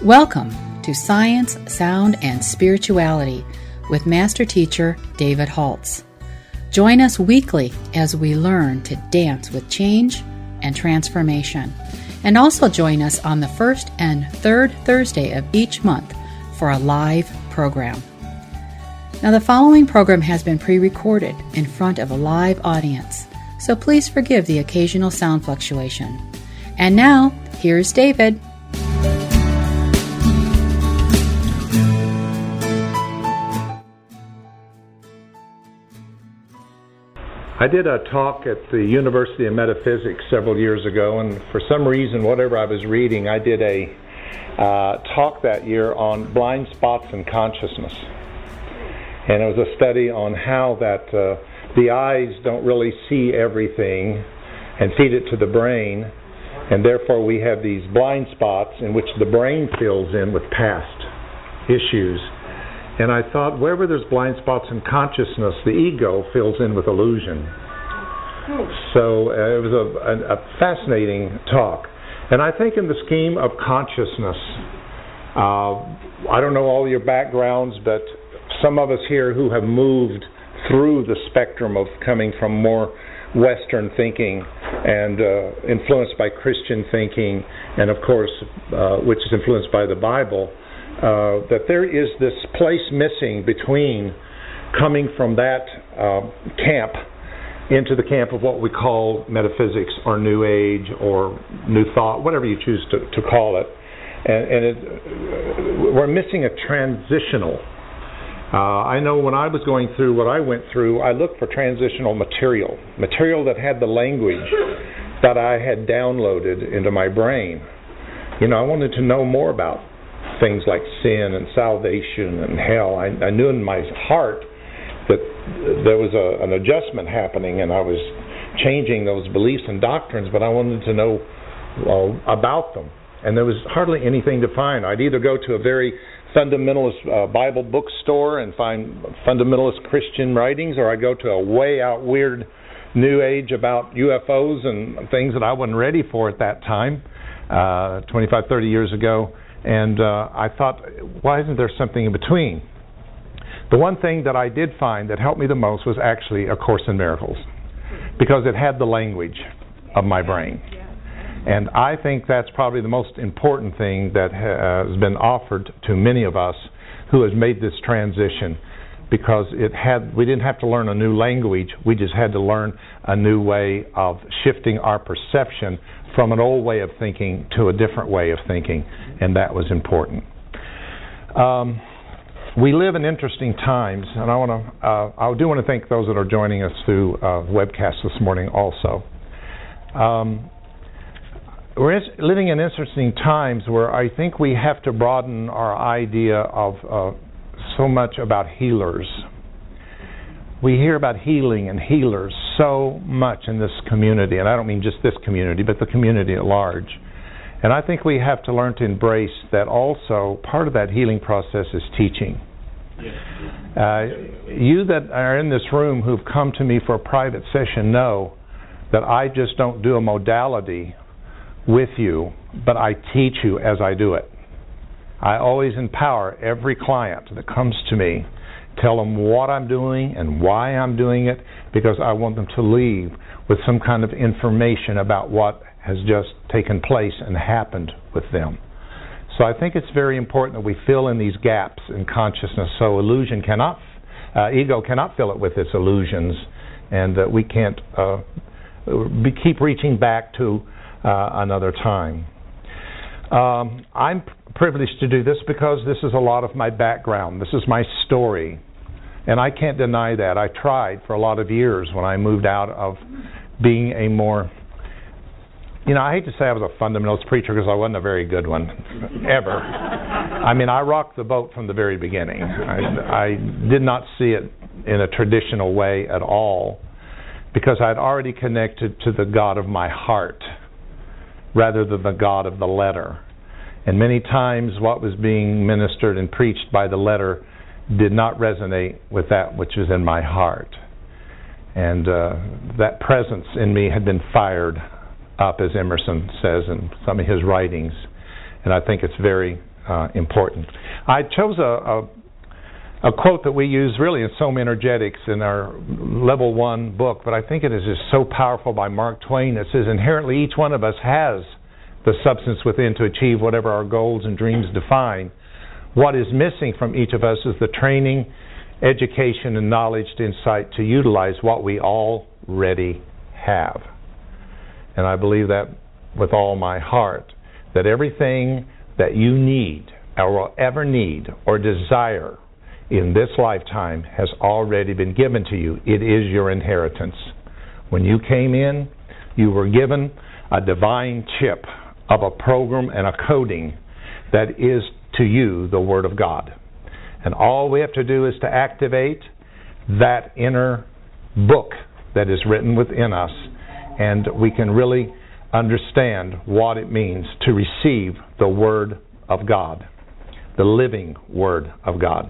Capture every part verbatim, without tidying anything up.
Welcome to Science, Sound, and Spirituality with Master Teacher David Holtz. Join us weekly as we learn to dance with change and transformation. And also join us on the first and third Thursday of each month for a live program. Now, the following program has been pre-recorded in front of a live audience, so please forgive the occasional sound fluctuation. And now, here's David. I did a talk at the University of Metaphysics several years ago, and for some reason, whatever I was reading, I did a uh, talk that year on blind spots in consciousness. And it was a study on how that uh, the eyes don't really see everything and feed it to the brain, and therefore we have these blind spots in which the brain fills in with past issues. And I thought, wherever there's blind spots in consciousness, the ego fills in with illusion. So uh, it was a, a, a fascinating talk. And I think in the scheme of consciousness, uh, I don't know all your backgrounds, but some of us here who have moved through the spectrum of coming from more Western thinking and uh, influenced by Christian thinking, and of course, uh, which is influenced by the Bible, Uh, that there is this place missing between coming from that uh, camp into the camp of what we call metaphysics or New Age or New Thought, whatever you choose to, to call it. And, and it, we're missing a transitional. Uh, I know when I was going through what I went through, I looked for transitional material, material that had the language that I had downloaded into my brain. You know, I wanted to know more about things like sin and salvation and hell. I, I knew in my heart that there was a, an adjustment happening, and I was changing those beliefs and doctrines, but I wanted to know well, about them. And there was hardly anything to find. I'd either go to a very fundamentalist uh, Bible bookstore and find fundamentalist Christian writings, or I'd go to a way out weird New Age about U F Os and things that I wasn't ready for at that time, uh, twenty-five, thirty years ago. And uh, I thought, why isn't there something in between? The one thing that I did find that helped me the most was actually A Course in Miracles, because it had the language of my brain. And I think that's probably the most important thing that has been offered to many of us who has made this transition, because it had we didn't have to learn a new language, we just had to learn a new way of shifting our perception from an old way of thinking to a different way of thinking, and that was important. Um, we live in interesting times, and I want to. Uh, I do want to thank those that are joining us through uh, webcast this morning. Also, um, we're living in interesting times where I think we have to broaden our idea of uh, so much about healers. We hear about healing and healers so much in this community, and I don't mean just this community, but the community at large. And I think we have to learn to embrace that also part of that healing process is teaching. Uh, you that are in this room who've come to me for a private session know that I just don't do a modality with you, but I teach you as I do it. I always empower every client that comes to me, tell them what I'm doing and why I'm doing it, because I want them to leave with some kind of information about what has just taken place and happened with them. So I think it's very important that we fill in these gaps in consciousness so illusion cannot, uh, ego cannot fill it with its illusions, and that we can't uh, be, keep reaching back to uh, another time. Um, I'm privileged to do this because this is a lot of my background. This is my story. And I can't deny that. I tried for a lot of years when I moved out of being a more, you know, I hate to say I was a fundamentalist preacher because I wasn't a very good one, ever. I mean, I rocked the boat from the very beginning. I, I did not see it in a traditional way at all, because I'd already connected to the God of my heart rather than the God of the letter. And many times what was being ministered and preached by the letter did not resonate with that which was in my heart. And uh, that presence in me had been fired up, as Emerson says in some of his writings. And I think it's very uh, important. I chose a, a a quote that we use really in Soma Energetics in our level one book, but I think it is just so powerful, by Mark Twain. It says, inherently each one of us has the substance within to achieve whatever our goals and dreams define. What is missing from each of us is the training, education, and knowledge to insight to utilize what we already have. And I believe that with all my heart, that everything that you need or will ever need or desire in this lifetime has already been given to you. It is your inheritance. When you came in, you were given a divine chip of a program and a coding that is to you the Word of God. And all we have to do is to activate that inner book that is written within us, and we can really understand what it means to receive the Word of God, the living Word of God.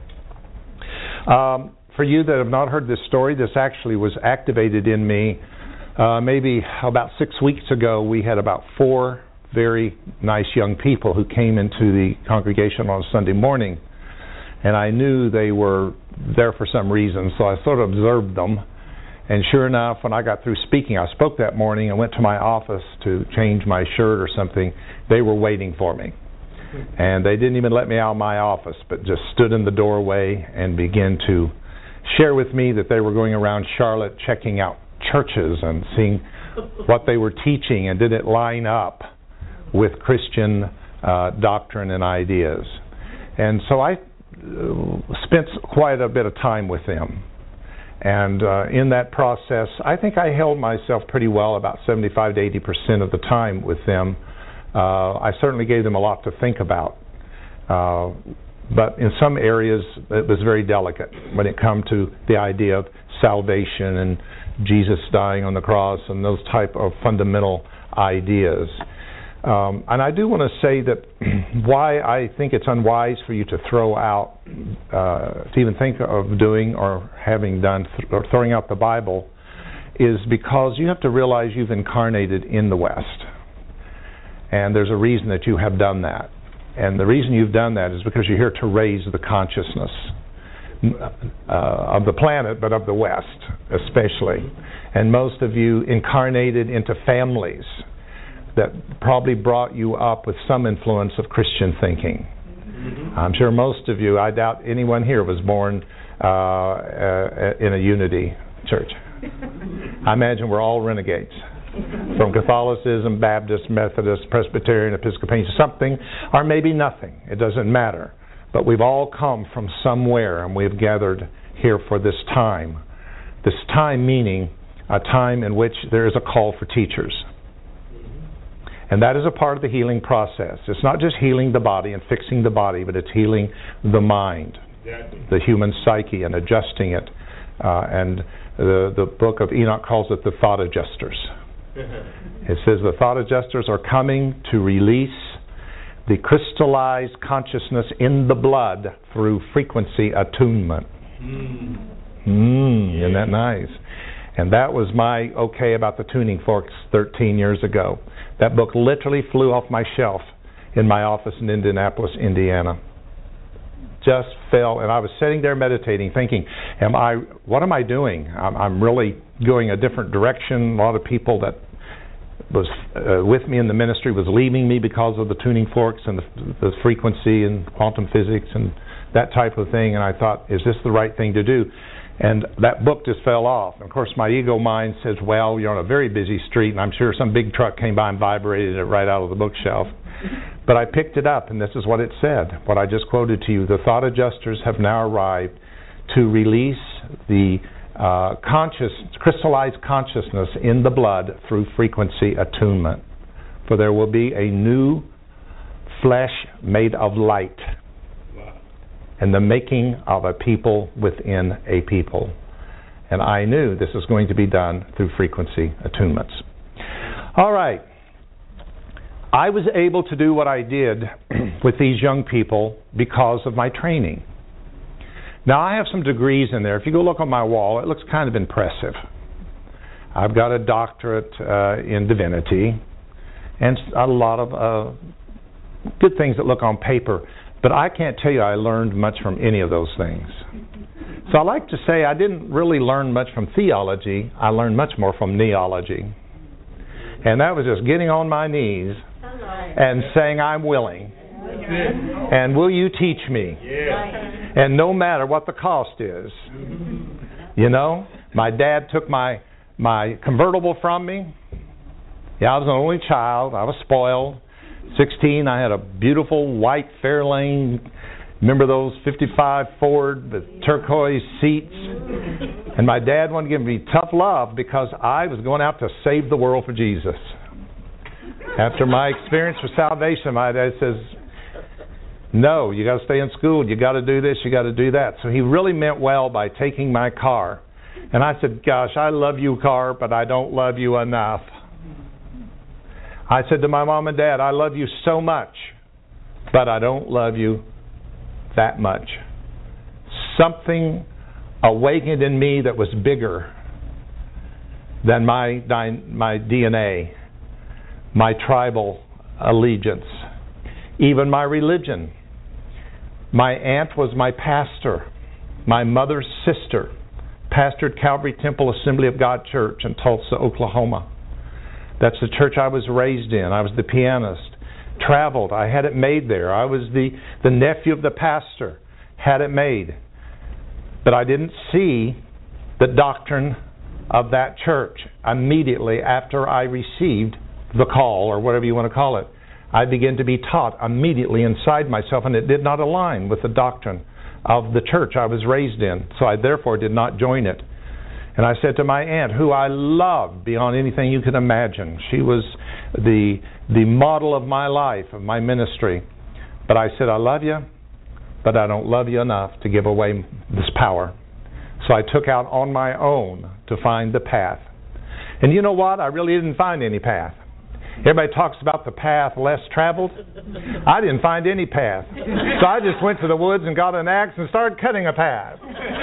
Um, for you that have not heard this story, this actually was activated in me uh, maybe about six weeks ago. We had about four very nice young people who came into the congregation on Sunday morning, and I knew they were there for some reason, so I sort of observed them. And sure enough, when I got through speaking, I spoke that morning and went to my office to change my shirt or something. They were waiting for me. And they didn't even let me out of my office, but just stood in the doorway and began to share with me that they were going around Charlotte checking out churches and seeing what they were teaching and did it line up with Christian uh, doctrine and ideas. And so I uh, spent quite a bit of time with them. And uh, in that process, I think I held myself pretty well about seventy-five to eighty percent of the time with them. Uh, I certainly gave them a lot to think about. Uh, but in some areas, it was very delicate when it come to the idea of salvation and Jesus dying on the cross and those type of fundamental ideas. Um, and I do want to say that why I think it's unwise for you to throw out, uh, to even think of doing or having done, th- or throwing out the Bible, is because you have to realize you've incarnated in the West. And there's a reason that you have done that. And the reason you've done that is because you're here to raise the consciousness uh, of the planet, but of the West especially. And most of you incarnated into families that probably brought you up with some influence of Christian thinking. Mm-hmm. I'm sure most of you, I doubt anyone here was born uh, uh, in a unity church. I imagine we're all renegades. From Catholicism, Baptist, Methodist, Presbyterian, Episcopalian, something, or maybe nothing. It doesn't matter. But we've all come from somewhere, and we've gathered here for this time. This time meaning a time in which there is a call for teachers. And that is a part of the healing process. It's not just healing the body and fixing the body, but it's healing the mind, the human psyche, and adjusting it. Uh, and the, the book of Enoch calls it the thought adjusters. It says the thought adjusters are coming to release the crystallized consciousness in the blood through frequency attunement. Mm. Mm, isn't that nice? And that was my okay about the tuning forks thirteen years ago. That book literally flew off my shelf in my office in Indianapolis, Indiana. Just fell, and I was sitting there meditating, thinking, "Am I? What am I doing? I'm, I'm really going a different direction." A lot of people that was uh, with me in the ministry was leaving me because of the tuning forks and the, the frequency and quantum physics and that type of thing. And I thought, "Is this the right thing to do?" And that book just fell off. And of course, my ego mind says, "Well, you're on a very busy street, and I'm sure some big truck came by and vibrated it right out of the bookshelf." But I picked it up, and this is what it said, what I just quoted to you. The thought adjusters have now arrived to release the uh, conscious, crystallized consciousness in the blood through frequency attunement. For there will be a new flesh made of light, and the making of a people within a people. And I knew this was going to be done through frequency attunements. All right. I was able to do what I did with these young people because of my training. Now, I have some degrees in there. If you go look on my wall, it looks kind of impressive. I've got a doctorate uh, in divinity and a lot of uh, good things that look on paper, but I can't tell you I learned much from any of those things. So I like to say I didn't really learn much from theology. I learned much more from neology. And that was just getting on my knees and saying, I'm willing. And will you teach me? And no matter what the cost is. You know, my dad took my my convertible from me. Yeah, I was an only child. I was spoiled. sixteen, I had a beautiful white Fairlane. Remember those fifty-five Ford with turquoise seats? And my dad wanted to give me tough love because I was going out to save the world for Jesus. After my experience with salvation, my dad says, no, you got to stay in school. You got to do this. You got to do that. So he really meant well by taking my car. And I said, gosh, I love you, car, but I don't love you enough. I said to my mom and dad, I love you so much, but I don't love you that much. Something awakened in me that was bigger than my my D N A, my tribal allegiance, even my religion. My aunt was my pastor. My mother's sister pastored Calvary Temple Assembly of God Church in Tulsa, Oklahoma. That's the church I was raised in. I was the pianist. Traveled. I had it made there. I was the, the nephew of the pastor. Had it made. But I didn't see the doctrine of that church immediately after I received the call, or whatever you want to call it. I began to be taught immediately inside myself, and it did not align with the doctrine of the church I was raised in. So I therefore did not join it. And I said to my aunt, who I loved beyond anything you could imagine, she was the the model of my life, of my ministry. But I said, I love you, but I don't love you enough to give away this power. So I took out on my own to find the path. And you know what? I really didn't find any path. Everybody talks about the path less traveled. I didn't find any path. So I just went to the woods and got an axe and started cutting a path.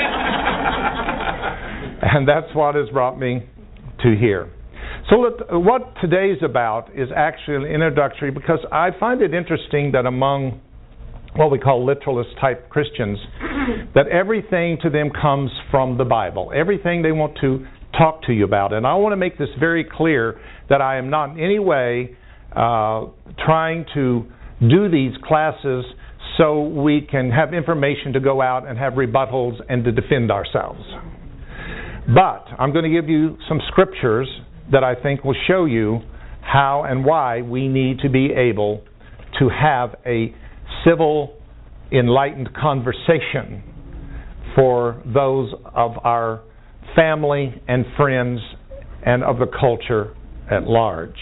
And that's what has brought me to here. So let, what today's about is actually introductory, because I find it interesting that among what we call literalist type Christians, that everything to them comes from the Bible. Everything they want to talk to you about. And I want to make this very clear that I am not in any way uh, trying to do these classes so we can have information to go out and have rebuttals and to defend ourselves. But I'm going to give you some scriptures that I think will show you how and why we need to be able to have a civil, enlightened conversation for those of our family and friends and of the culture at large.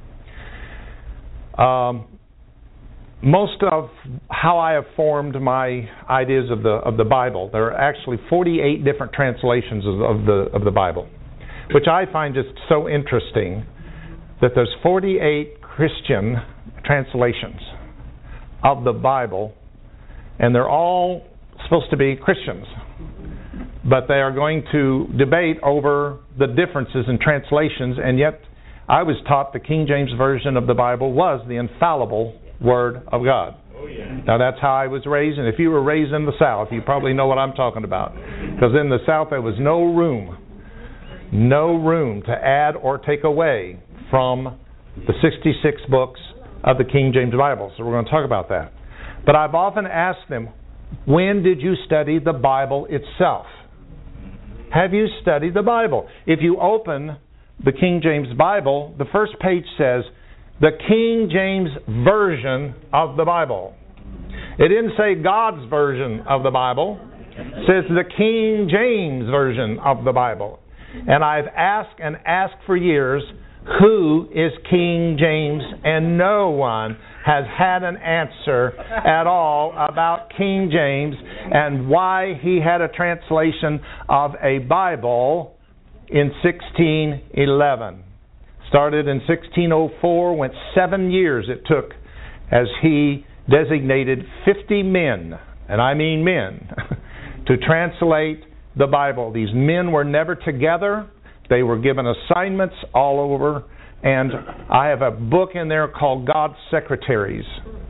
Um, most of how I have formed my ideas of the of the Bible, there are actually forty-eight different translations of, of the of the Bible, which I find just so interesting that there's forty-eight Christian translations of the Bible, and they're all supposed to be Christians, but they are going to debate over the differences in translations, and yet I was taught the King James Version of the Bible was the infallible Word of God. Oh, yeah. Now that's how I was raised, and if you were raised in the South, you probably know what I'm talking about, because in the South there was no room, no room to add or take away from the sixty-six books of the King James Bible. So we're going to talk about that. But I've often asked them, when did you study the Bible itself? Have you studied the Bible? If you open the King James Bible, the first page says, the King James Version of the Bible. It didn't say God's version of the Bible. It says the King James Version of the Bible. And I've asked and asked for years, who is King James? And no one has had an answer at all about King James and why he had a translation of a Bible in sixteen eleven. Started in sixteen oh four, went seven years it took as he designated fifty men, and I mean men, to translate the Bible. These men were never together. They were given assignments all over, and I have a book in there called God's Secretaries.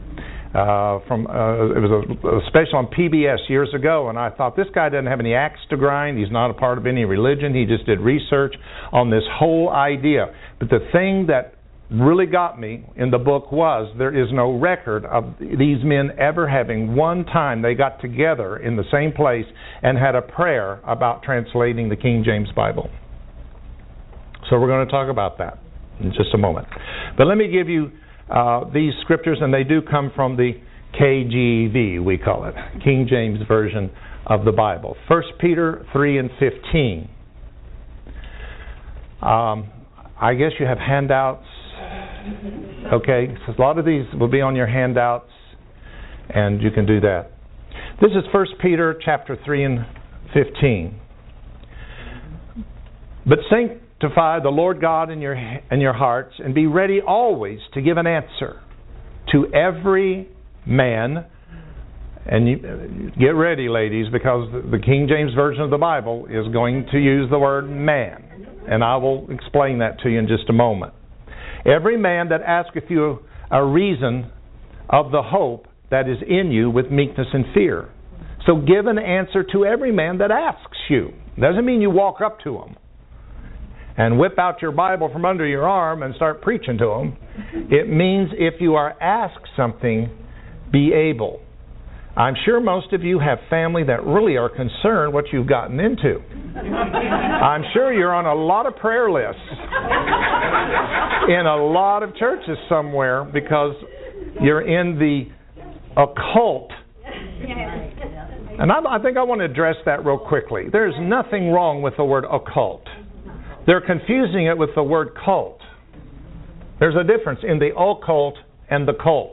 uh, from uh, it was a, a special on P B S years ago, and I thought, this guy doesn't have any axe to grind. He's not a part of any religion. He just did research on this whole idea. But the thing that really got me in the book was there is no record of these men ever having one time they got together in the same place and had a prayer about translating the King James Bible. So we're going to talk about that in just a moment. But let me give you uh, these scriptures, and they do come from the K J V, we call it, King James Version of the Bible. First Peter three and fifteen. Um, I guess you have handouts. Okay, so a lot of these will be on your handouts, and you can do that. This is First Peter chapter three and fifteen. But sanctify the Lord God in your in your hearts, and be ready always to give an answer to every man. And you, get ready, ladies, because the King James Version of the Bible is going to use the word man, and I will explain that to you in just a moment. Every man that asketh you a reason of the hope that is in you with meekness and fear. So give an answer to every man that asks you. Doesn't mean you walk up to him and whip out your Bible from under your arm and start preaching to him. It means if you are asked something, be able. I'm sure most of you have family that really are concerned what you've gotten into. I'm sure you're on a lot of prayer lists in a lot of churches somewhere because you're in the occult. And I, I think I want to address that real quickly. There's nothing wrong with the word occult. They're confusing it with the word cult. There's a difference in the occult and the cult.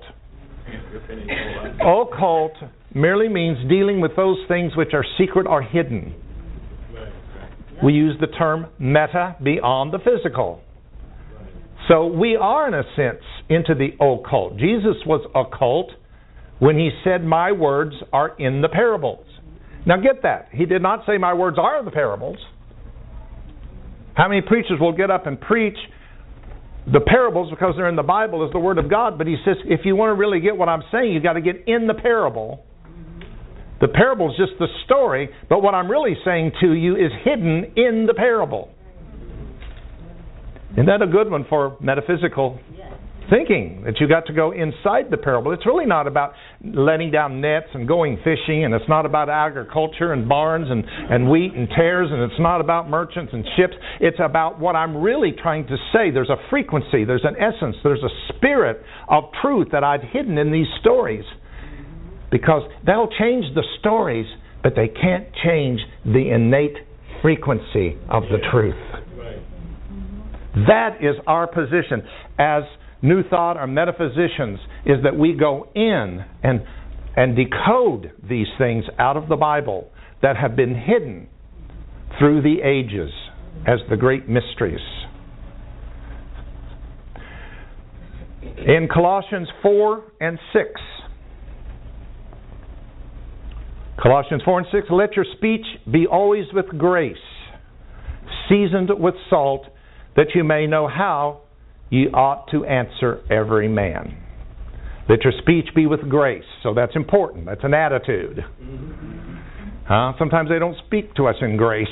Occult merely means dealing with those things which are secret or hidden. We use the term meta, beyond the physical. So we are, in a sense, into the occult. Jesus was occult when he said, my words are in the parables. Now get that. He did not say my words are the parables. How many preachers will get up and preach the parables because they're in the Bible as the Word of God, but he says if you want to really get what I'm saying, you've got to get in the parable. The parable is just the story, but what I'm really saying to you is hidden in the parable. Isn't that a good one for metaphysical thinking, that you got to go inside the parable? It's really not about letting down nets and going fishing, and it's not about agriculture and barns and, and wheat and tares, and it's not about merchants and ships. It's about what I'm really trying to say. There's a frequency, there's an essence, there's a spirit of truth that I've hidden in these stories. Because they'll change the stories, but they can't change the innate frequency of the truth. That is our position as New Thought or metaphysicians, is that we go in and and decode these things out of the Bible that have been hidden through the ages as the great mysteries. In Colossians four and six, Colossians four and six, let your speech be always with grace, seasoned with salt, that you may know how you ought to answer every man. Let your speech be with grace. So that's important. That's an attitude. Uh, sometimes they don't speak to us in grace.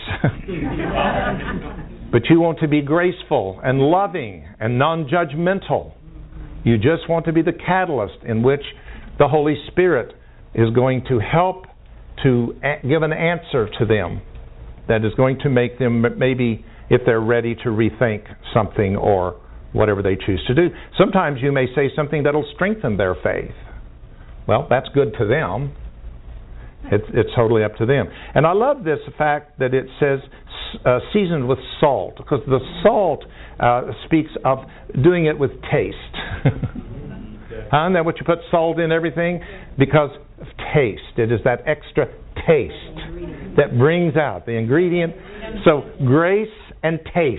But you want to be graceful and loving and non-judgmental. You just want to be the catalyst in which the Holy Spirit is going to help to a- give an answer to them that is going to make them, maybe if they're ready, to rethink something or whatever they choose to do. Sometimes you may say something that'll strengthen their faith. Well, that's good to them. It's, it's totally up to them. And I love this fact that it says uh, seasoned with salt, because the salt uh, speaks of doing it with taste. Huh? Isn't that what you put salt in everything? Because of taste. It is that extra taste that brings out the ingredient. So grace and taste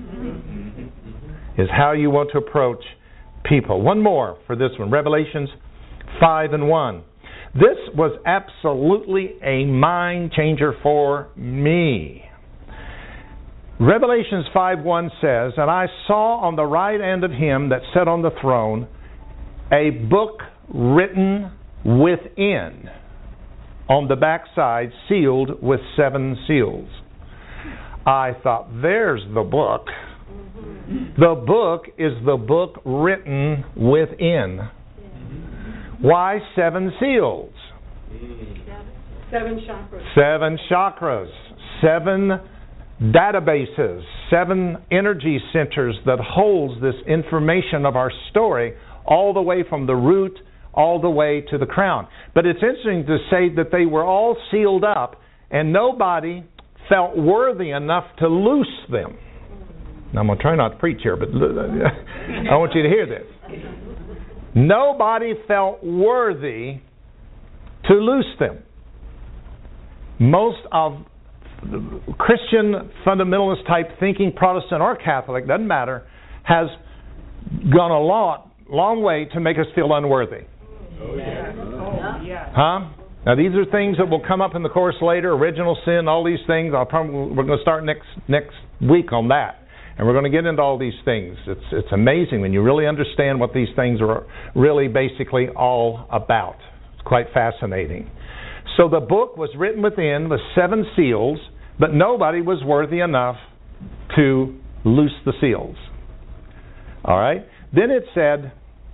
is how you want to approach people. One more for this one. Revelations five and one. This was absolutely a mind changer for me. Revelations five one says, and I saw on the right hand of him that sat on the throne a book written within, on the backside, sealed with seven seals. I thought, there's the book. The book is the book written within. Why seven seals? Seven chakras. Seven chakras. Seven databases. Seven energy centers that holds this information of our story all the way from the root all the way to the crown. But it's interesting to say that they were all sealed up and nobody felt worthy enough to loose them. Now, I'm going to try not to preach here, but I want you to hear this. Nobody felt worthy to loose them. Most of Christian fundamentalist type thinking, Protestant or Catholic, doesn't matter, has gone a long, long way to make us feel unworthy. Oh, yeah. Oh, yeah. Huh? Now, these are things that will come up in the course later, original sin, all these things. I'll probably, we're going to start next next week on that. And we're going to get into all these things. It's it's amazing when you really understand what these things are really basically all about. It's quite fascinating. So the book was written within with seven seals, but nobody was worthy enough to loose the seals. All right? Then it said,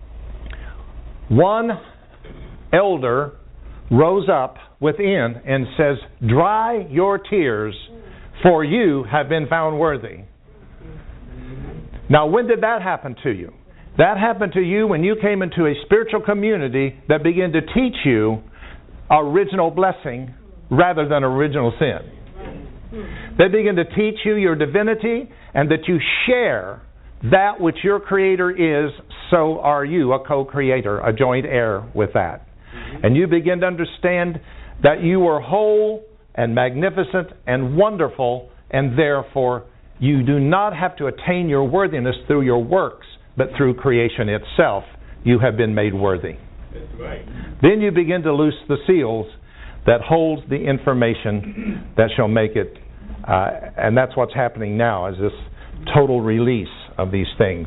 one elder rose up within and says, dry your tears, for you have been found worthy. Now, when did that happen to you? That happened to you when you came into a spiritual community that began to teach you original blessing rather than original sin. They begin to teach you your divinity and that you share that which your Creator is, so are you a co-creator, a joint heir with that. And you begin to understand that you are whole and magnificent and wonderful, and therefore you do not have to attain your worthiness through your works, but through creation itself. You have been made worthy. That's right. Then you begin to loose the seals that holds the information that shall make it, uh, and that's what's happening now, is this total release of these things.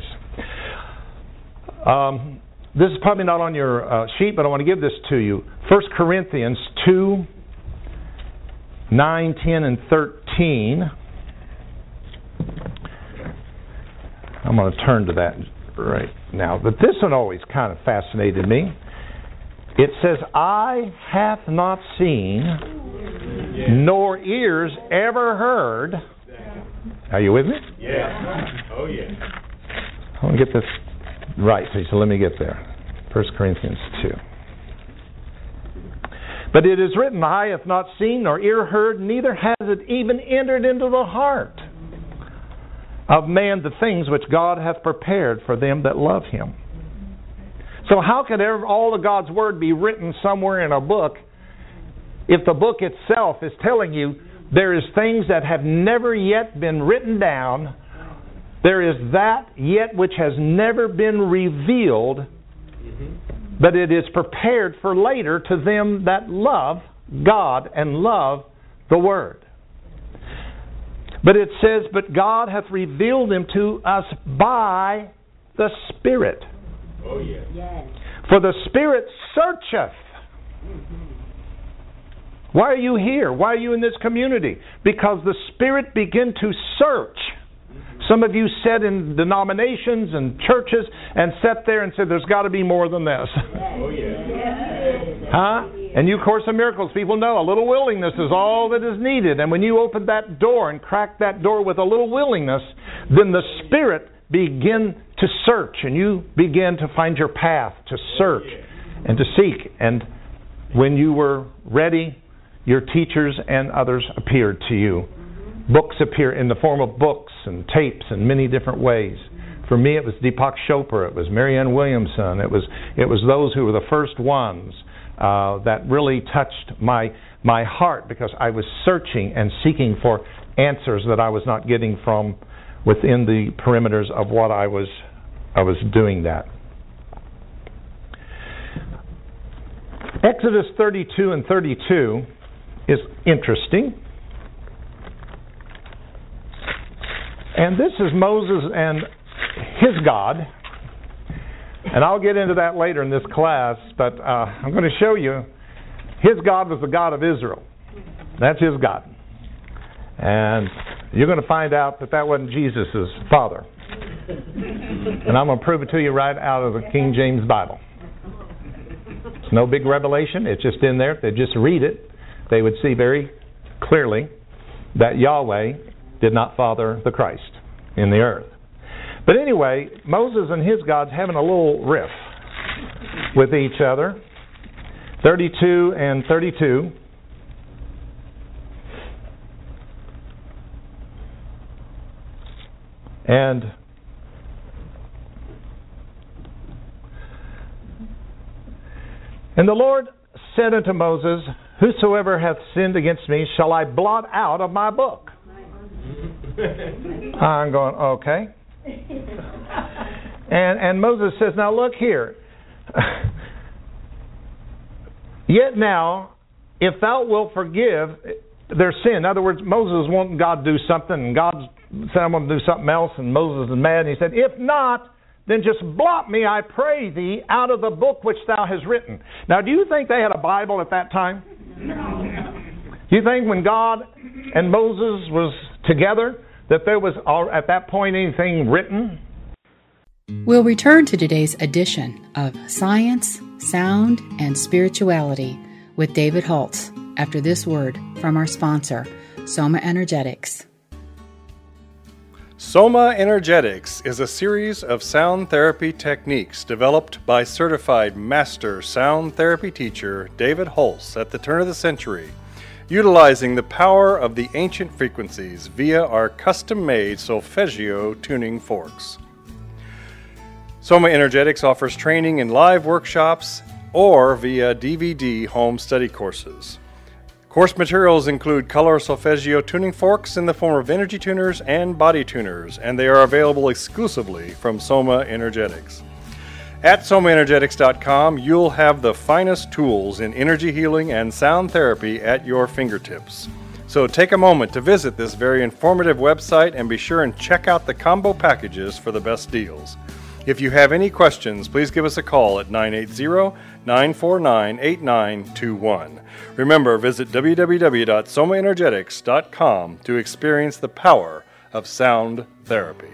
Um, this is probably not on your uh, sheet, but I want to give this to you. First Corinthians two, nine, ten, and thirteen. I'm going to turn to that right now. But this one always kind of fascinated me. It says, eye hath not seen, nor ears ever heard. Are you with me? Yeah. Oh, yeah. I want to get this right, so let me get there. First Corinthians two. But it is written, eye hath not seen, nor ear heard, neither has it even entered into the heart of man the things which God hath prepared for them that love Him. So how could ever, all of God's Word be written somewhere in a book if the book itself is telling you there is things that have never yet been written down, there is that yet which has never been revealed, mm-hmm. but it is prepared for later to them that love God and love the Word. But it says, but God hath revealed them to us by the Spirit. Oh, yes. Yes. For the Spirit searcheth. Mm-hmm. Why are you here? Why are you in this community? Because the Spirit began to search. Mm-hmm. Some of you sat in denominations and churches and sat there and said, there's got to be more than this. Yes. Oh, yeah. Yes. Huh? And you, Course of Miracles, people know a little willingness is all that is needed. And when you open that door and crack that door with a little willingness, then the Spirit begin to search, and you begin to find your path to search and to seek. And when you were ready, your teachers and others appeared to you. Books appear in the form of books and tapes in many different ways. For me, it was Deepak Chopra, it was Marianne Williamson, it was it was those who were the first ones uh, that really touched my my heart, because I was searching and seeking for answers that I was not getting from within the perimeters of what I was I was doing that. Exodus thirty-two and thirty-two is interesting. And this is Moses and his God And I'll get into that later in this class, but uh, I'm going to show you his God was the God of Israel. That's his God. And you're going to find out that that wasn't Jesus' father. And I'm going to prove it to you right out of the King James Bible. It's no big revelation. It's just in there. If they just read it, they would see very clearly that Yahweh did not father the Christ in the earth. But anyway, Moses and his God's having a little riff with each other. thirty-two and thirty-two. And And the Lord said unto Moses, Whosoever hath sinned against me shall I blot out of my book. I'm going, okay. And and Moses says, now look here. Yet now, if thou wilt forgive their sin. In other words, Moses wanted God to do something, and God said, I'm going to do something else, and Moses is mad, and he said, if not, then just blot me, I pray thee, out of the book which thou hast written. Now, do you think they had a Bible at that time? No. Do you think when God and Moses was together, that there was, at that point, anything written? We'll return to today's edition of Science, Sound, and Spirituality with David Holtz after this word from our sponsor, Soma Energetics. Soma Energetics is a series of sound therapy techniques developed by certified master sound therapy teacher David Holtz at the turn of the century, utilizing the power of the ancient frequencies via our custom-made solfeggio tuning forks. Soma Energetics offers training in live workshops or via D V D home study courses. Course materials include color solfeggio tuning forks in the form of energy tuners and body tuners, and they are available exclusively from Soma Energetics. At soma energetics dot com, you'll have the finest tools in energy healing and sound therapy at your fingertips. So take a moment to visit this very informative website and be sure and check out the combo packages for the best deals. If you have any questions, please give us a call at nine eight zero, nine four nine, eight nine two one. Remember, visit w w w dot soma energetics dot com to experience the power of sound therapy.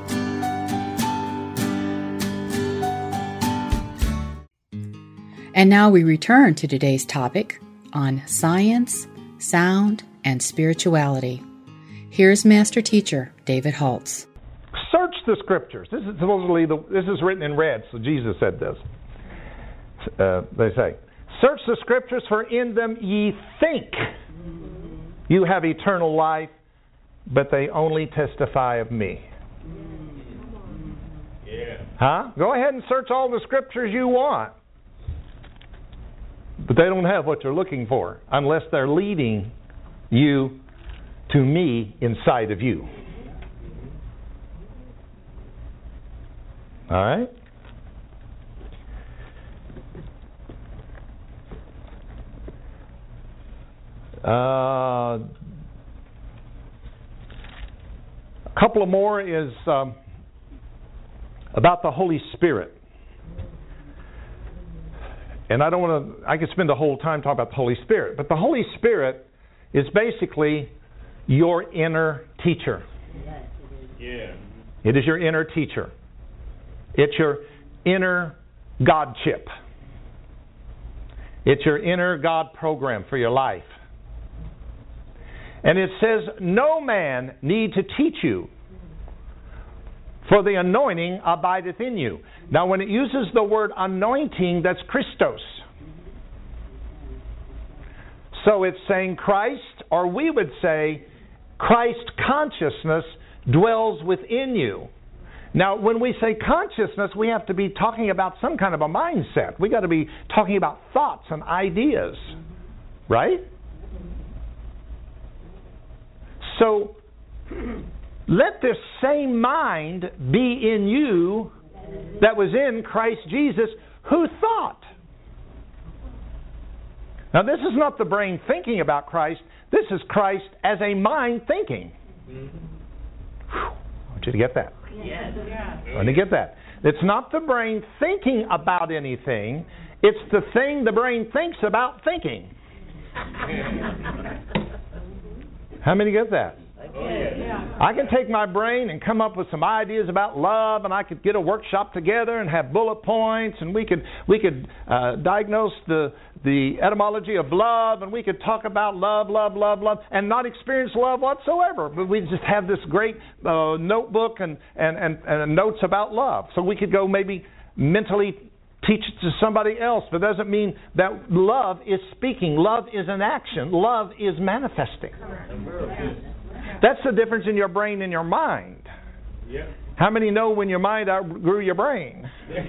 And now we return to today's topic on science, sound, and spirituality. Here's Master Teacher David Holtz. Search the Scriptures. This is supposedly the, this is written in red, so Jesus said this. Uh, they say, search the Scriptures, for in them ye think you have eternal life, but they only testify of me. Yeah. Huh? Go ahead and search all the Scriptures you want, but they don't have what you're looking for unless they're leading you to me inside of you. All right? Uh, a couple of more is um, about the Holy Spirit. And I don't want to, I could spend the whole time talking about the Holy Spirit, but the Holy Spirit is basically your inner teacher. Yeah. It is your inner teacher. It's your inner God chip. It's your inner God program for your life. And it says, no man need to teach you, for the anointing abideth in you. Now, when it uses the word anointing, that's Christos. So it's saying Christ, or we would say Christ consciousness dwells within you. Now, when we say consciousness, we have to be talking about some kind of a mindset. We've got to be talking about thoughts and ideas, right? So, let this same mind be in you that was in Christ Jesus, who thought. Now, this is not the brain thinking about Christ. This is Christ as a mind thinking. Whew. I want you to get that. Yes. I want you to get that. It's not the brain thinking about anything. It's the thing the brain thinks about thinking. How many get that? I can take my brain and come up with some ideas about love, and I could get a workshop together and have bullet points, and we could we could uh, diagnose the the etymology of love, and we could talk about love, love, love, love, and not experience love whatsoever. But we just have this great uh, notebook and, and, and, and notes about love. So we could go maybe mentally teach it to somebody else, but it doesn't mean that love is speaking. Love is an action. Love is manifesting. That's the difference in your brain and your mind. Yeah. How many know when your mind outgrew your brain?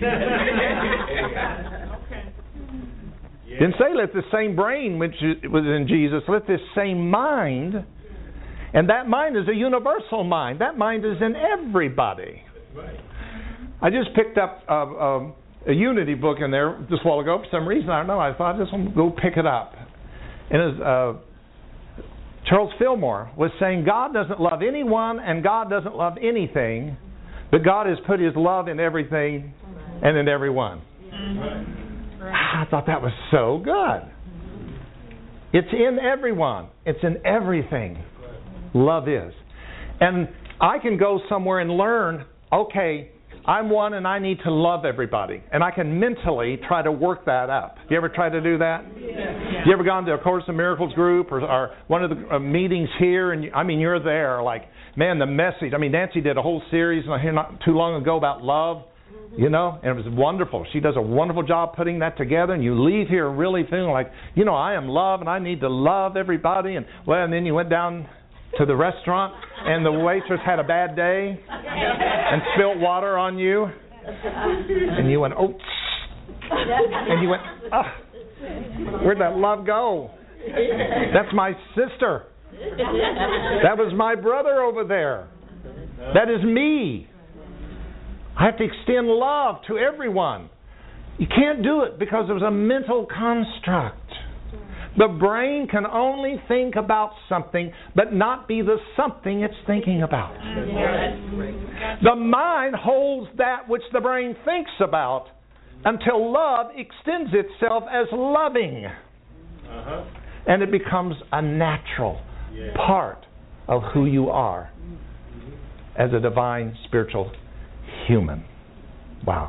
Didn't say let the same brain which was in Jesus, let this same mind, and that mind is a universal mind. That mind is in everybody. I just picked up a, a, a Unity book in there just a while ago. For some reason, I don't know, I thought I just want to go pick it up. And it was, uh, Charles Fillmore was saying God doesn't love anyone and God doesn't love anything, but God has put His love in everything and in everyone. I thought that was so good. It's in everyone. It's in everything. Love is. And I can go somewhere and learn, okay, I'm one and I need to love everybody. And I can mentally try to work that up. You ever try to do that? Yeah. You ever gone to a Course in Miracles group or, or one of the uh, meetings here? And you, I mean, you're there like, man, the message. I mean, Nancy did a whole series here not too long ago about love, you know, and it was wonderful. She does a wonderful job putting that together. And you leave here really feeling like, you know, I am love and I need to love everybody. And well, and then you went down to the restaurant and the waitress had a bad day and spilt water on you and you went, oh, and you went, oh, where'd that love go? That's my sister. That was my brother over there. That is me. I have to extend love to everyone. You can't do it because it was a mental construct. The brain can only think about something, but not be the something it's thinking about. The mind holds that which the brain thinks about until love extends itself as loving. Uh-huh. And it becomes a natural yeah. part of who you are as a divine spiritual human. Wow.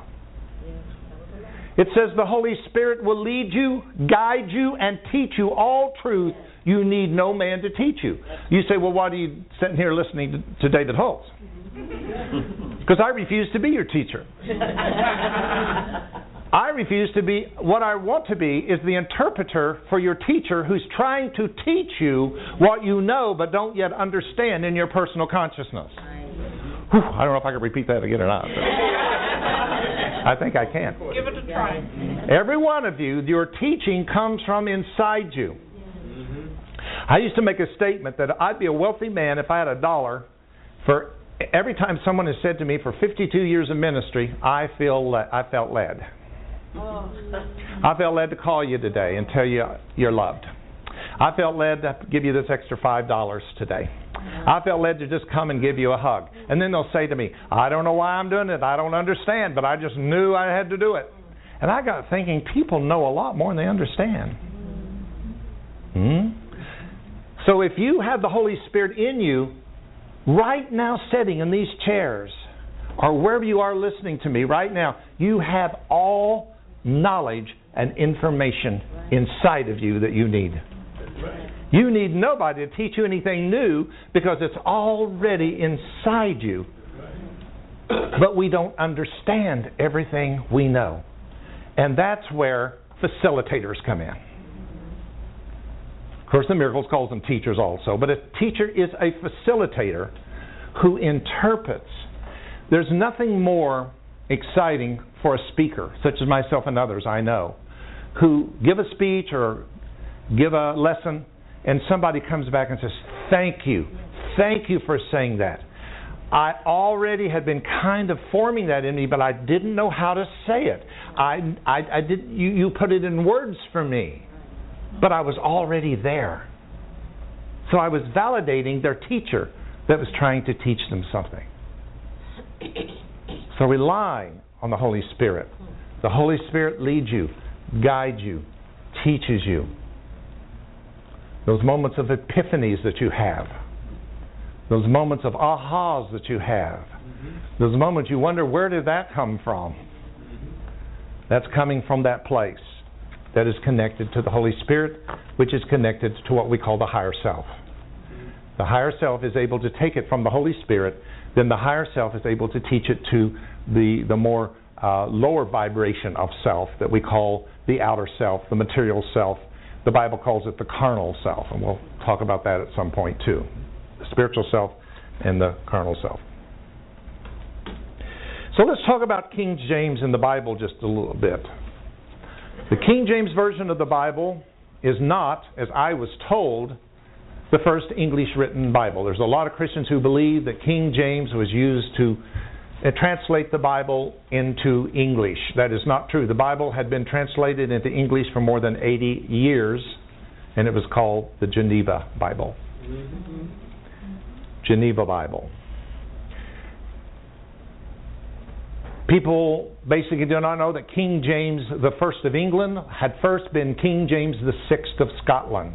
It says the Holy Spirit will lead you, guide you, and teach you all truth. You need no man to teach you. You say, well, why are you sitting here listening to, to David Holtz? Because I refuse to be your teacher. I refuse to be, what I want to be is the interpreter for your teacher who's trying to teach you what you know but don't yet understand in your personal consciousness. Whew, I don't know if I can repeat that again or not. I think I can. Give it a try. Every one of you, your teaching comes from inside you. I used to make a statement that I'd be a wealthy man if I had a dollar for every time someone has said to me for fifty-two years of ministry, I feel le- I felt led. Oh. I felt led to call you today and tell you you're loved. I felt led to give you this extra five dollars today. I felt led to just come and give you a hug. And then they'll say to me, I don't know why I'm doing it. I don't understand, but I just knew I had to do it. And I got thinking, people know a lot more than they understand. Hmm? So if you have the Holy Spirit in you, right now sitting in these chairs, or wherever you are listening to me right now, you have all knowledge and information inside of you that you need. You need nobody to teach you anything new because it's already inside you. But we don't understand everything we know. And that's where facilitators come in. Of course, the Miracles calls them teachers also. But a teacher is a facilitator who interprets. There's nothing more exciting for a speaker, such as myself and others I know, who give a speech or give a lesson, and somebody comes back and says, thank you. Thank you for saying that. I already had been kind of forming that in me, but I didn't know how to say it. I, I, I did. You, you put it in words for me, but I was already there. So I was validating their teacher that was trying to teach them something. So relying on the Holy Spirit. The Holy Spirit leads you, guides you, teaches you. Those moments of epiphanies that you have. Those moments of ahas that you have. Those moments you wonder, where did that come from? That's coming from that place that is connected to the Holy Spirit, which is connected to what we call the higher self. The higher self is able to take it from the Holy Spirit, then the higher self is able to teach it to the, the more uh, lower vibration of self that we call the outer self, the material self. The Bible calls it the carnal self, and we'll talk about that at some point too. The spiritual self and the carnal self. So let's talk about King James in the Bible just a little bit. The King James Version of the Bible is not, as I was told, the first English written Bible. There's a lot of Christians who believe that King James was used to uh, translate the Bible into English. That is not true. The Bible had been translated into English for more than eighty years, and it was called the Geneva Bible. Mm-hmm. Geneva Bible. People basically do not know that King James the First of England had first been King James the Sixth of Scotland.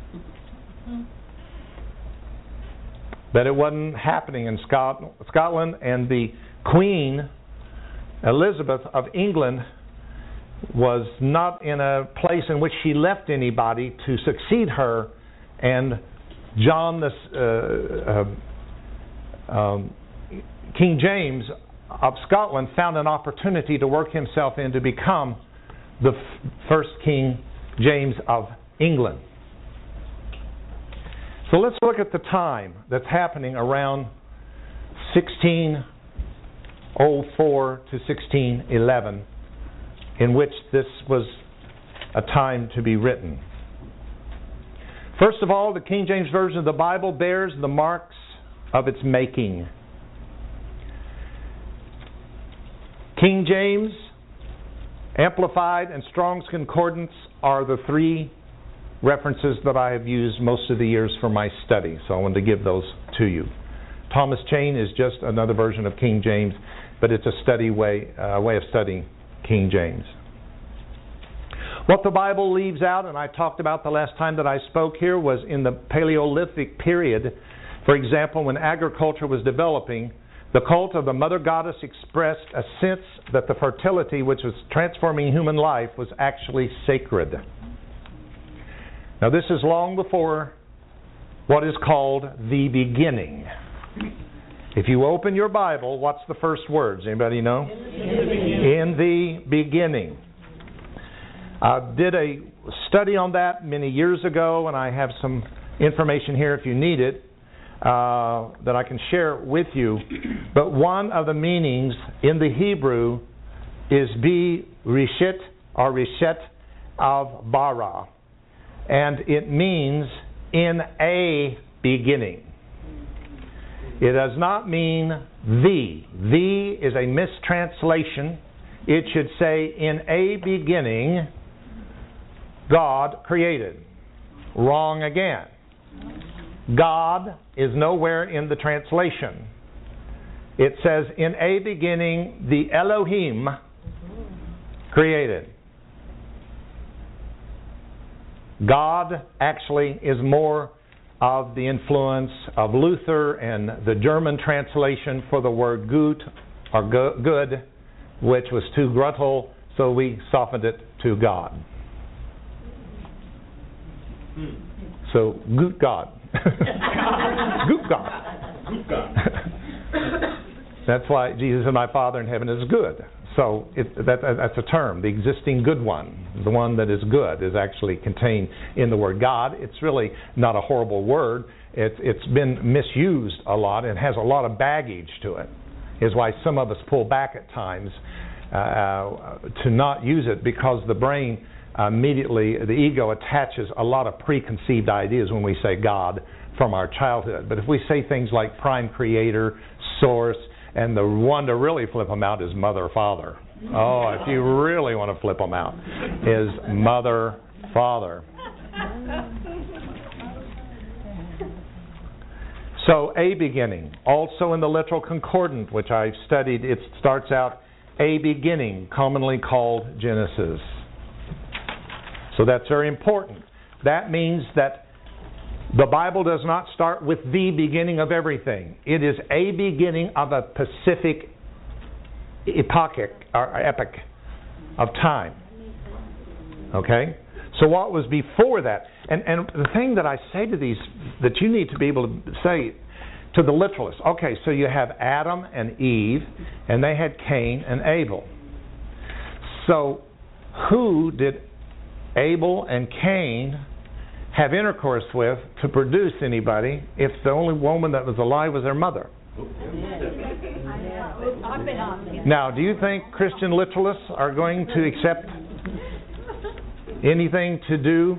That it wasn't happening in Scot- Scotland, and the Queen Elizabeth of England was not in a place in which she left anybody to succeed her, and John the uh, uh, um, King James of Scotland found an opportunity to work himself in to become the f- first King James of England. So let's look at the time that's happening around sixteen oh four to sixteen eleven, in which this was a time to be written. First of all, the King James Version of the Bible bears the marks of its making. King James, Amplified, and Strong's Concordance are the three references that I have used most of the years for my study, so I wanted to give those to you. Thomas Chain is just another version of King James, but it's a study way, uh, way of studying King James. What the Bible leaves out, and I talked about the last time that I spoke here, was in the Paleolithic period. For example, when agriculture was developing, the cult of the Mother Goddess expressed a sense that the fertility which was transforming human life was actually sacred. Now, this is long before what is called the beginning. If you open your Bible, what's the first words? Anybody know? In the beginning. In the beginning. I did a study on that many years ago, and I have some information here if you need it uh, that I can share with you. But one of the meanings in the Hebrew is be rishit or rishet of bara. And it means in a beginning. It does not mean the. The is a mistranslation. It should say in a beginning God created. Wrong again. God is nowhere in the translation. It says in a beginning the Elohim created. God actually is more of the influence of Luther and the German translation for the word gut or good, which was to gruttle, so we softened it to God. So gut God. Gut God. Gut God. That's why Jesus and my Father in heaven is good. So it, that, that's a term. The existing good one, the one that is good, is actually contained in the word God. It's really not a horrible word. It's, it's been misused a lot and has a lot of baggage to it. Is why some of us pull back at times uh, to not use it, because the brain uh, immediately, the ego attaches a lot of preconceived ideas when we say God from our childhood. But if we say things like prime creator, source, and the one to really flip them out is mother, father. Oh, if you really want to flip them out, is mother, father. So, a beginning. Also in the literal concordant, which I've studied, it starts out a beginning, commonly called Genesis. So that's very important. That means that the Bible does not start with the beginning of everything. It is a beginning of a specific epochic or epoch of time. Okay? So what was before that? And and the thing that I say to these, that you need to be able to say to the literalists, okay, so you have Adam and Eve, and they had Cain and Abel. So who did Abel and Cain have intercourse with to produce anybody if the only woman that was alive was their mother? Now, do you think Christian literalists are going to accept anything to do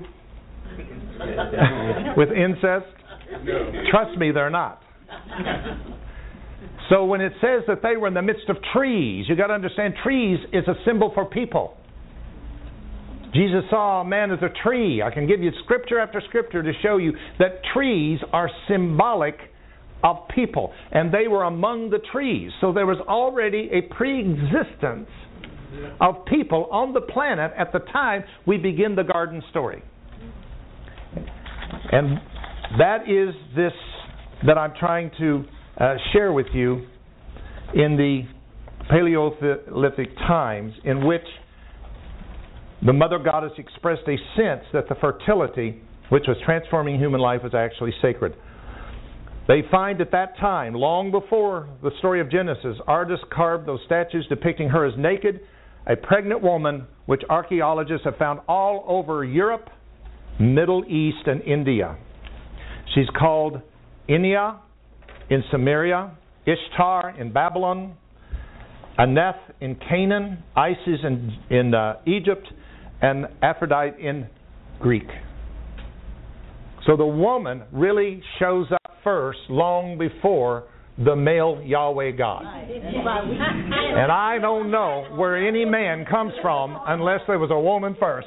with incest? Trust me, they're not. So when it says that they were in the midst of trees, you got to understand trees is a symbol for people. Jesus saw a man as a tree. I can give you scripture after scripture to show you that trees are symbolic of people. And they were among the trees. So there was already a pre-existence of people on the planet at the time we begin the garden story. And that is this that I'm trying to uh, share with you in the Paleolithic times, in which the Mother Goddess expressed a sense that the fertility, which was transforming human life, was actually sacred. They find at that time, long before the story of Genesis, artists carved those statues depicting her as naked, a pregnant woman, which archaeologists have found all over Europe, Middle East, and India. She's called Inia in Samaria, Ishtar in Babylon, Aneth in Canaan, Isis in, in uh, Egypt, and Aphrodite in Greek. So the woman really shows up first long before the male Yahweh God. And I don't know where any man comes from unless there was a woman first.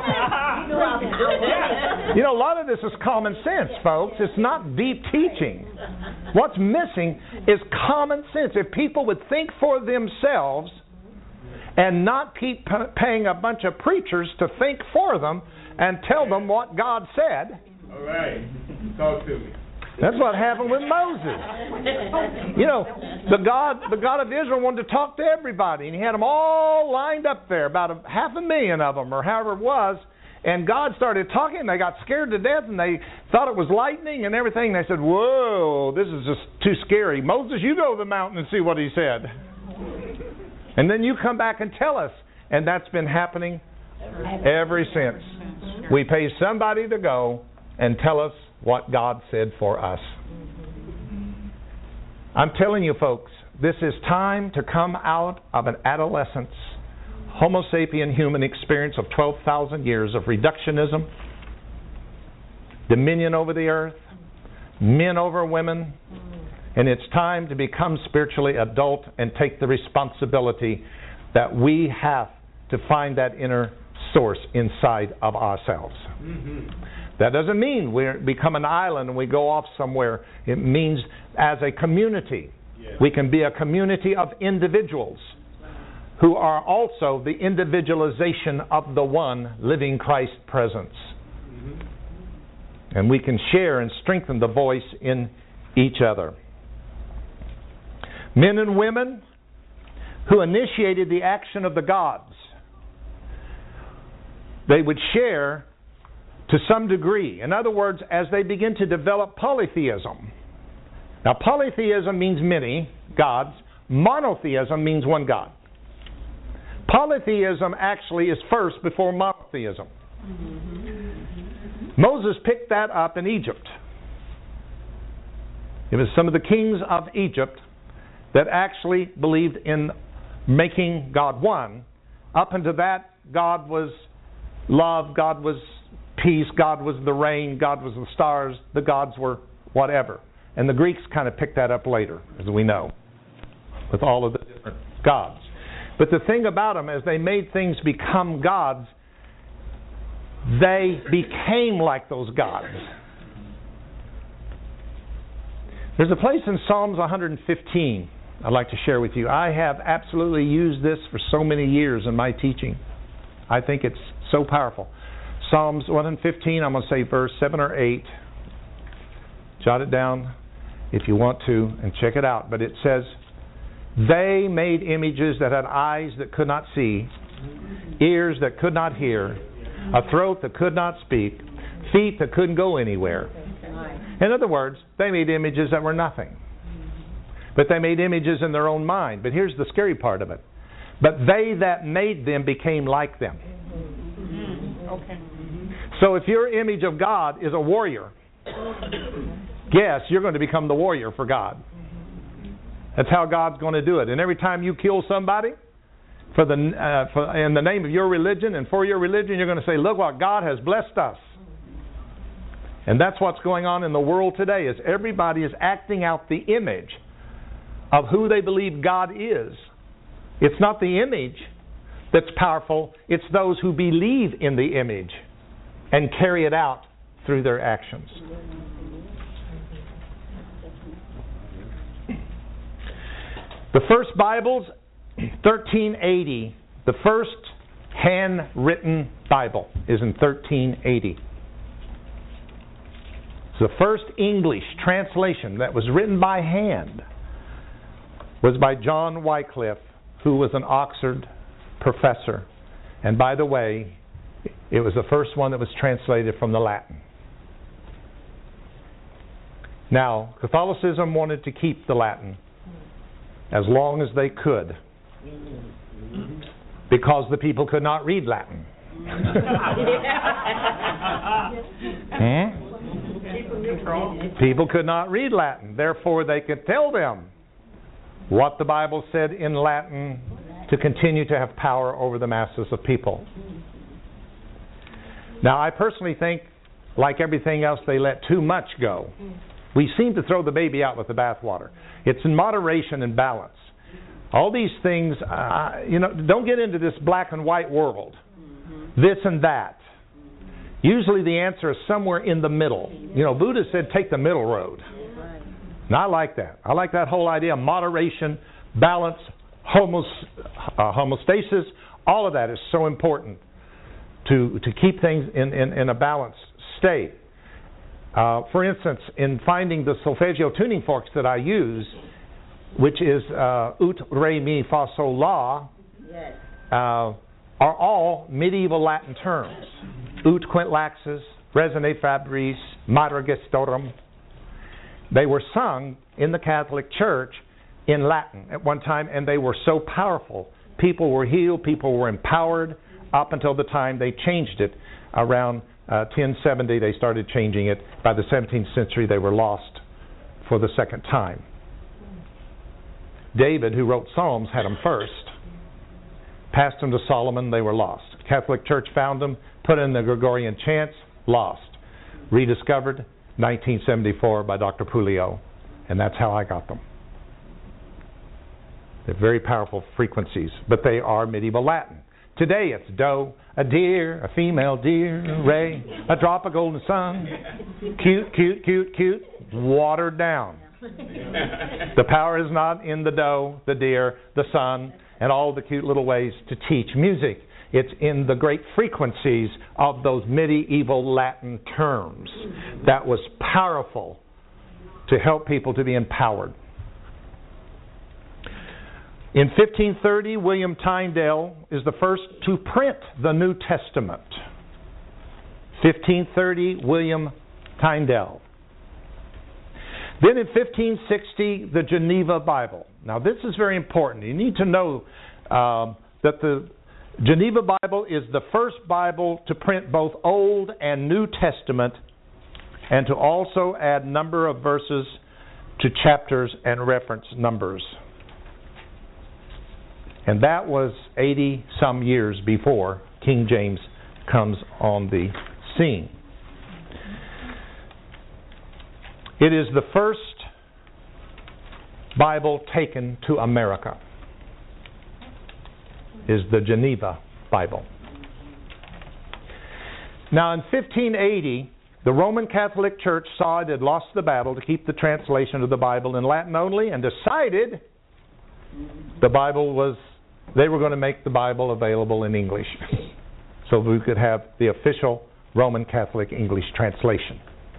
You know, a lot of this is common sense, folks. It's not deep teaching. What's missing is common sense. If people would think for themselves and not keep paying a bunch of preachers to think for them and tell them what God said. All right. Talk to me. That's what happened with Moses. You know, the God, the God of Israel wanted to talk to everybody, and He had them all lined up there, about a, half a million of them, or however it was. And God started talking, and they got scared to death, and they thought it was lightning and everything. They said, "Whoa, this is just too scary. Moses, you go to the mountain and see what He said, and then you come back and tell us." And that's been happening ever since. We pay somebody to go and tell us what God said for us. I'm telling you, folks, this is time to come out of an adolescence, Homo sapien human experience of twelve thousand years of reductionism, dominion over the earth, men over women, and it's time to become spiritually adult and take the responsibility that we have to find that inner source inside of ourselves. Mm-hmm. That doesn't mean we become an island and we go off somewhere. It means as a community. Yeah. We can be a community of individuals who are also the individualization of the one living Christ presence. Mm-hmm. And we can share and strengthen the voice in each other. Men and women who initiated the action of the gods, they would share to some degree. In other words, as they begin to develop polytheism. Now, polytheism means many gods. Monotheism means one God. Polytheism actually is first before monotheism. Mm-hmm. Moses picked that up in Egypt. It was some of the kings of Egypt that actually believed in making God one. Up until that, God was love, God was peace, God was the rain, God was the stars, the gods were whatever. And the Greeks kind of picked that up later, as we know, with all of the different gods. But the thing about them, as they made things become gods, they became like those gods. There's a place in Psalms one hundred fifteen, I'd like to share with you. I have absolutely used this for so many years in my teaching. I think it's so powerful. Psalms one fifteen, I'm going to say verse seven or eight. Jot it down if you want to and check it out. But it says, they made images that had eyes that could not see, ears that could not hear, a throat that could not speak, feet that couldn't go anywhere. In other words, they made images that were nothing. But they made images in their own mind. But here's the scary part of it. But they that made them became like them. Okay. So if your image of God is a warrior, guess you're going to become the warrior for God. That's how God's going to do it. And every time you kill somebody for the uh, for, in the name of your religion and for your religion, you're going to say, look what God has blessed us. And that's what's going on in the world today, is everybody is acting out the image of who they believe God is. It's not the image that's powerful. It's those who believe in the image and carry it out through their actions. The first Bible's thirteen eighty. The first handwritten Bible is in thirteen eighty. The first English translation that was written by hand was by John Wycliffe, who was an Oxford professor. And by the way, it was the first one that was translated from the Latin. Now, Catholicism wanted to keep the Latin as long as they could, because the people could not read Latin. hmm? People could not read Latin. Therefore, they could tell them what the Bible said in Latin to continue to have power over the masses of people. Now, I personally think, like everything else, they let too much go. We seem to throw the baby out with the bathwater. It's in moderation and balance. All these things, uh, you know, don't get into this black and white world. This and that. Usually the answer is somewhere in the middle. You know, Buddha said take the middle road. And I like that. I like that whole idea of moderation, balance, homos, uh, homeostasis. All of that is so important to, to keep things in, in, in a balanced state. Uh, for instance, in finding the solfeggio tuning forks that I use, which is uh, ut, re, mi, fa, sol, la, Yes. uh, are all medieval Latin terms. Ut quint laxus, resone fabris, mater gestorum. They were sung in the Catholic Church in Latin at one time, and they were so powerful. People were healed, people were empowered, up until the time they changed it. Around uh, ten seventy, they started changing it. By the seventeenth century, they were lost for the second time. David, who wrote Psalms, had them first. Passed them to Solomon, they were lost. Catholic Church found them, put in the Gregorian chants, lost. Rediscovered, nineteen seventy-four, by Doctor Puleo. And that's how I got them. They're very powerful frequencies, but they are medieval Latin. Today it's do, a deer, a female deer, ray, a drop of golden sun. Cute, cute, cute, cute. Watered down. The power is not in the doe, the deer, the sun, and all the cute little ways to teach music. It's in the great frequencies of those medieval Latin terms that was powerful to help people to be empowered. In fifteen thirty, William Tyndale is the first to print the New Testament. fifteen thirty, William Tyndale. Then in fifteen sixty, the Geneva Bible. Now this is very important. You need to know uh, that the Geneva Bible is the first Bible to print both Old and New Testament, and to also add number of verses to chapters and reference numbers. And that was eighty some years before King James comes on the scene. It is the first Bible taken to America. Is the Geneva Bible. Now in fifteen eighty, the Roman Catholic Church saw it had lost the battle to keep the translation of the Bible in Latin only, and decided the Bible was, they were going to make the Bible available in English so we could have the official Roman Catholic English translation.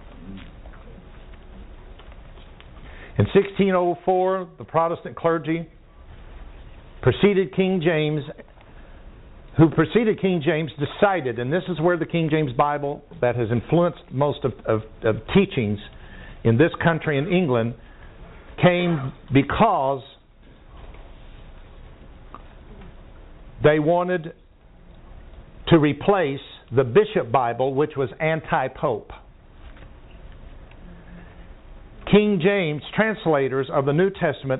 In sixteen oh four, the Protestant clergy preceded King James, who preceded King James, decided, and this is where the King James Bible that has influenced most of, of, of teachings in this country, in England, came because they wanted to replace the Bishop Bible, which was anti-pope. King James translators of the New Testament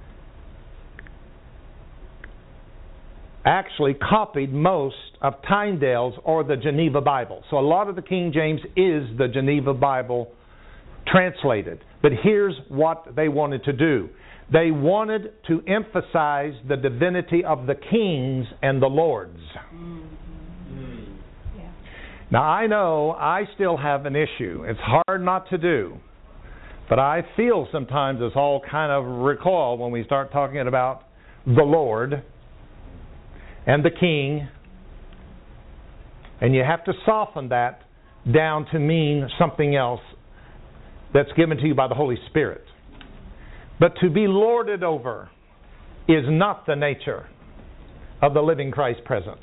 actually copied most of Tyndale's or the Geneva Bible. So a lot of the King James is the Geneva Bible translated. But here's what they wanted to do. They wanted to emphasize the divinity of the kings and the lords. Mm-hmm. Yeah. Now I know I still have an issue. It's hard not to do. But I feel sometimes it's all kind of recoil when we start talking about the Lord and the King. And you have to soften that down to mean something else that's given to you by the Holy Spirit. But to be lorded over is not the nature of the living Christ presence.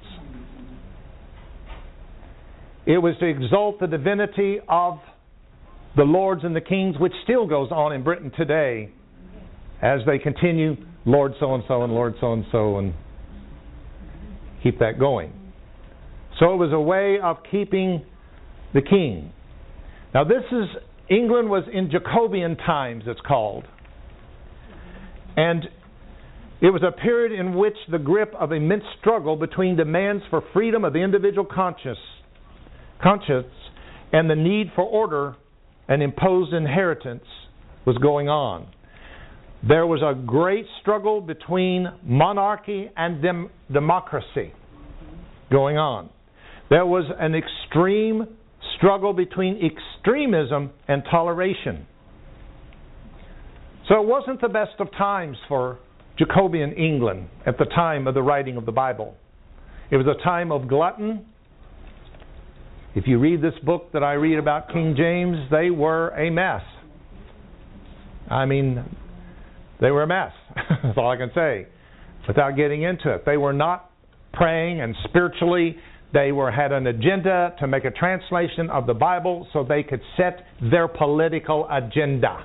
It was to exalt the divinity of the lords and the kings, which still goes on in Britain today as they continue Lord so-and-so and Lord so-and-so and keep that going. So it was a way of keeping the king. Now this is, England was in Jacobean times, it's called. And it was a period in which the grip of immense struggle between demands for freedom of the individual conscience, conscience and the need for order and imposed inheritance was going on. There was a great struggle between monarchy and dem- democracy going on. There was an extreme struggle between extremism and toleration. So it wasn't the best of times for Jacobean England at the time of the writing of the Bible. It was a time of glutton. If you read this book that I read about King James, they were a mess. I mean, they were a mess. That's all I can say without getting into it. They were not praying, and spiritually they were had an agenda to make a translation of the Bible so they could set their political agenda.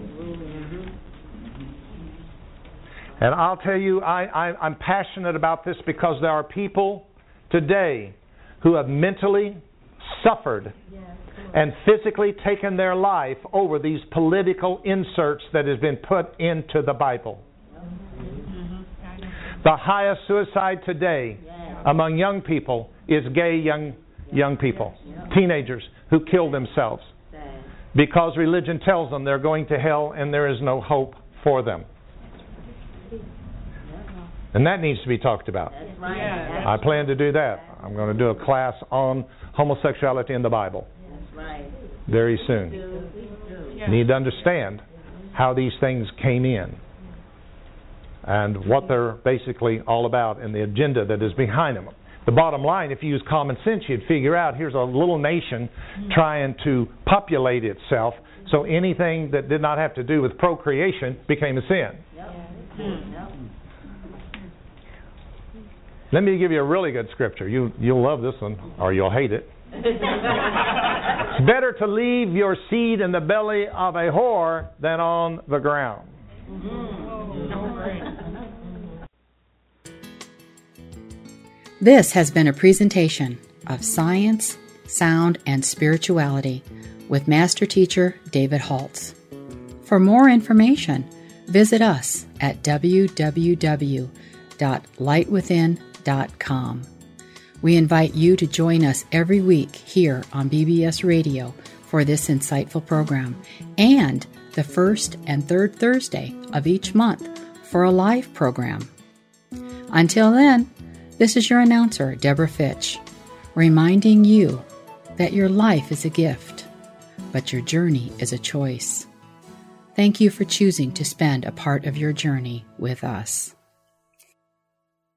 And I'll tell you, I, I, I'm passionate about this because there are people today who have mentally suffered and physically taken their life over these political inserts that has been put into the Bible. The highest suicide today among young people is gay young young people, teenagers who kill themselves because religion tells them they're going to hell and there is no hope for them. And that needs to be talked about. I plan to do that. I'm going to do a class on homosexuality in the Bible very soon. You need to understand how these things came in and what they're basically all about and the agenda that is behind them. The bottom line, if you use common sense, you'd figure out here's a little nation trying to populate itself, so anything that did not have to do with procreation became a sin. Let me give you a really good scripture. You, you'll love this one, or you'll hate it. It's better to leave your seed in the belly of a whore than on the ground. This has been a presentation of Science, Sound, and Spirituality with Master Teacher David Holtz. For more information, visit us at w w w dot light within dot com. We invite you to join us every week here on B B S Radio for this insightful program, and the first and third Thursday of each month for a live program. Until then, this is your announcer, Deborah Fitch, reminding you that your life is a gift, but your journey is a choice. Thank you for choosing to spend a part of your journey with us.